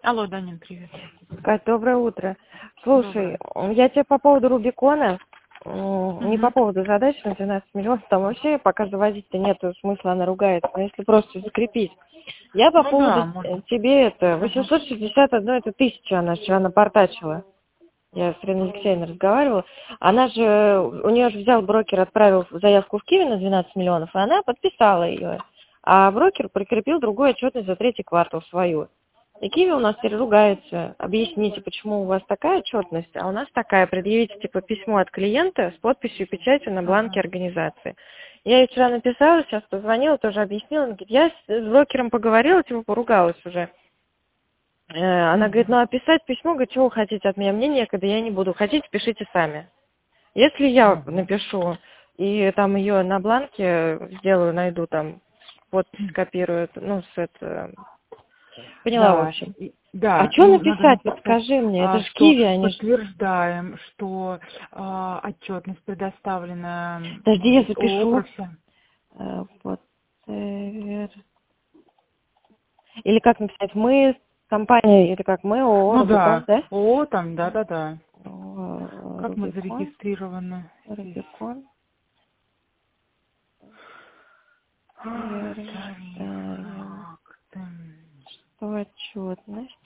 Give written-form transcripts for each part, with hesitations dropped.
Алло, Данин, привет. Кать, доброе утро. Слушай, я тебе по поводу Рубикона, не по поводу задачи на 12 миллионов, там вообще пока завозить-то нету смысла, она ругается, но если просто закрепить. Я по поводу тебе это, 861, это 1000, она вчера напортачила. Я с Ириной Алексеевной разговаривала. Она же, у нее же взял брокер, отправил заявку в Киви на 12 миллионов, и она подписала ее. А брокер прикрепил другую отчетность за третий квартал свою. И Киви у нас теперь ругается. Объясните, почему у вас такая отчетность, а у нас такая. Предъявите типа письмо от клиента с подписью и печатью на бланке организации. Я ей вчера написала, сейчас позвонила, тоже объяснила. Она говорит, я с брокером поговорила, типа поругалась уже. Она говорит, ну а писать письмо, говорит, чего вы хотите от меня? Мне некогда, я не буду. Хотите, пишите сами. Если я напишу и там ее на бланке сделаю, найду там, подпись скопирую, ну, с это... Поняла, Да, в общем. да. А что написать? Подскажи мне. Это ж Киви, они ж... Подтверждаем, что отчетность предоставлена. Подожди, я запишу. Или как написать? Мы, компания, или как мы, ООО, Рубикон, да? ООО там, да. Как мы Рубикон. зарегистрированы? Рубикон. Что отчетность?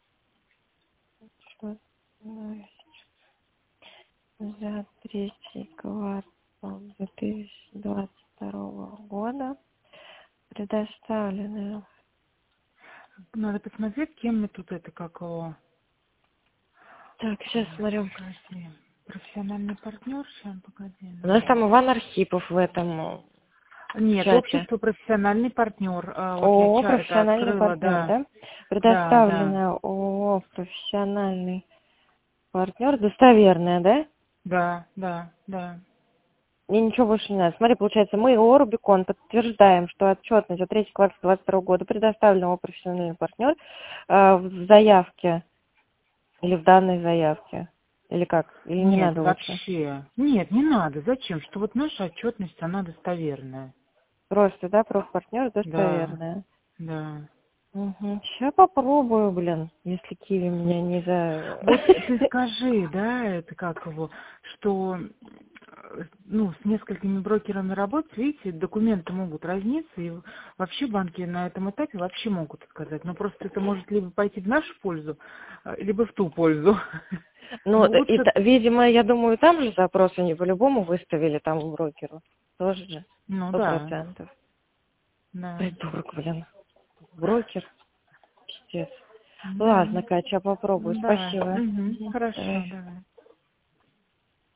За третий квартал 2022 года предоставлены. Надо посмотреть, кем мы тут это, как его... Так, сейчас смотрю. Погоди. Профессиональный партнер, сейчас, погоди. У нас там Иван Архипов в этом Нет, чате. общество профессиональный партнер. ООО профессиональный партнер, да? Предоставлено ООО профессиональный партнер, достоверное, да? Да. Мне ничего больше не надо. Смотри, получается, мы, ООО «Рубикон», подтверждаем, что отчетность за третий квартал 2022 года предоставлена ООО «Профессиональный партнер» в заявке или в данной заявке. Или как? Или не надо вообще. Нет, не надо. Зачем? Что вот наша отчетность, она достоверная. Просто, да, профпартнер достоверная. Да. Угу. Сейчас попробую, блин, если Киви меня не за... Вот ты скажи, да, это как его, что, ну, с несколькими брокерами работать, видите, документы могут разниться, и вообще банки на этом этапе вообще могут отказать. Но просто это может либо пойти в нашу пользу, либо в ту пользу. Ну, лучше... видимо, я думаю, там же запрос они по-любому выставили там брокеру. Тоже же. 100%. Да. Придурок, блин. Брокер. Пиздец. Ладно, Катя, попробую. Спасибо. Хорошо, давай.